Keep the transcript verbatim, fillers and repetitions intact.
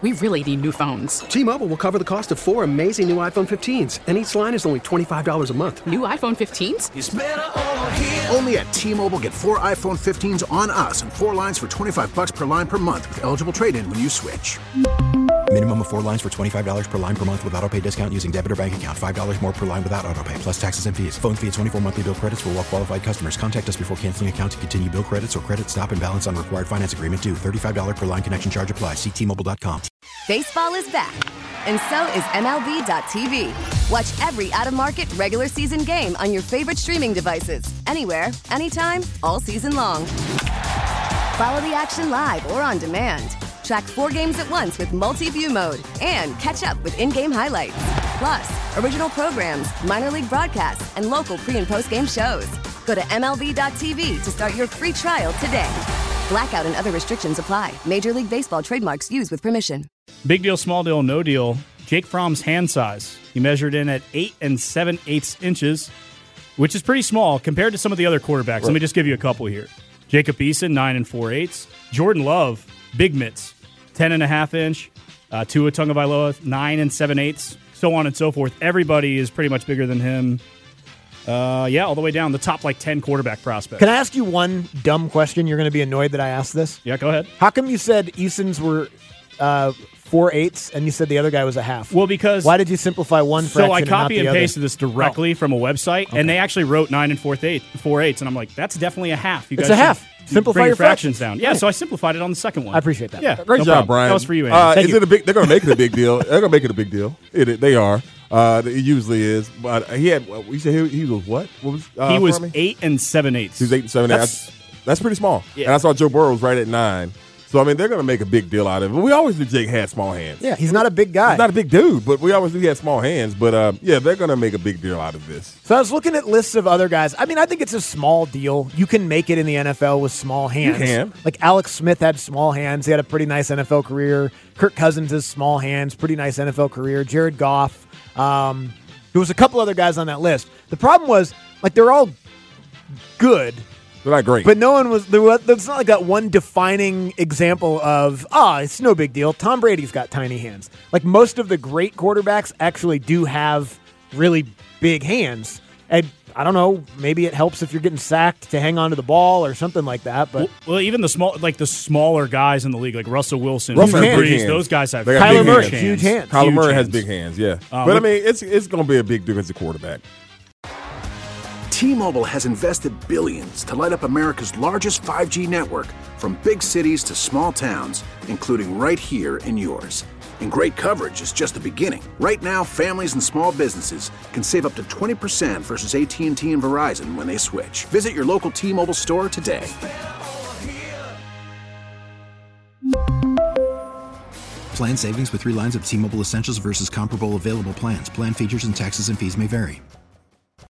We really need new phones. T-Mobile will cover the cost of four amazing new iPhone fifteens, and each line is only twenty-five dollars a month. New iPhone fifteens? It's better over here. Only at T-Mobile, get four iPhone fifteens on us and four lines for twenty-five dollars per line per month with eligible trade-in when you switch. Minimum of four lines for twenty-five dollars per line per month with autopay discount using debit or bank account. five dollars more per line without autopay, plus taxes and fees. Phone fee at twenty-four monthly bill credits for well-qualified customers. Contact us before canceling account to continue bill credits or credit stop and balance on required finance agreement due. thirty-five dollars per line connection charge applies. See T Mobile dot com. Baseball is back, and so is M L B dot T V. Watch every out-of-market regular season game on your favorite streaming devices. Anywhere, anytime, all season long. Follow the action live or on demand. Track four games at once with multi-view mode and catch up with in-game highlights. Plus, original programs, minor league broadcasts, and local pre- and post-game shows. Go to M L B dot T V to start your free trial today. Blackout and other restrictions apply. Major League Baseball trademarks used with permission. Big deal, small deal, no deal. Jake Fromm's hand size. He measured in at eight and seven eighths inches, which is pretty small compared to some of the other quarterbacks. Right. Let me just give you a couple here. Jacob Eason, nine and four eighths. Jordan Love, big mitts, ten and a half inch. Uh, Tua Tagovailoa, nine and seven eighths. So on and so forth. Everybody is pretty much bigger than him. Uh, yeah, all the way down the top like ten quarterback prospects. Can I ask you one dumb question? You're going to be annoyed that I asked this. Yeah, go ahead. How come you said Eason's were uh, four eighths and you said the other guy was a half? Well, because why did you simplify one fraction? So I copy and, and pasted other? this directly oh. from a website, okay. and they actually wrote nine and four eighths, four eighths, and I'm like, that's definitely a half. You it's guys a half. Simplify bring your fractions, fractions down. Yeah, right. so I simplified it on the second one. I appreciate that. Yeah, great no job, problem. Brian. That was for you, Andy. Uh, Thank is you. it a big? They're going to make it a big deal. They're going to make it a big deal. It, it, they are. Uh, it usually is. But he had. You said he, he was what? What was? Uh, he was eight and seven eighths. He was eight and seven eighths. That's, that's pretty small. Yeah. And I saw Joe Burrow was right at nine. So, I mean, they're going to make a big deal out of it. We always knew Jake had small hands. Yeah, he's not a big guy. He's not a big dude, but we always knew he had small hands. But, uh, yeah, they're going to make a big deal out of this. So I was looking at lists of other guys. I mean, I think it's a small deal. You can make it in the N F L with small hands. You can. Like Alex Smith had small hands. He had a pretty nice N F L career. Kirk Cousins has small hands. Pretty nice N F L career. Jared Goff. Um, there was a couple other guys on that list. The problem was, like, they're all good. They're not great. But no one was, there was, there's not like that one defining example of, ah, oh, it's no big deal. Tom Brady's got tiny hands. Like most of the great quarterbacks actually do have really big hands. And I don't know, maybe it helps if you're getting sacked to hang on to the ball or something like that. But Well, well even the small, like the smaller guys in the league, like Russell Wilson, Russell Drew has big Brees, hands. those guys have They got huge Kyler Murray, hands. huge hands. Kyler Huge Murray hands. has big hands, yeah. Um, but, I mean, it's it's going to be a big difference at quarterback. T-Mobile has invested billions to light up America's largest five G network, from big cities to small towns, including right here in yours. And great coverage is just the beginning. Right now, families and small businesses can save up to twenty percent versus A T and T and Verizon when they switch. Visit your local T-Mobile store today. Plan savings with three lines of T-Mobile Essentials versus comparable available plans. Plan features and taxes and fees may vary.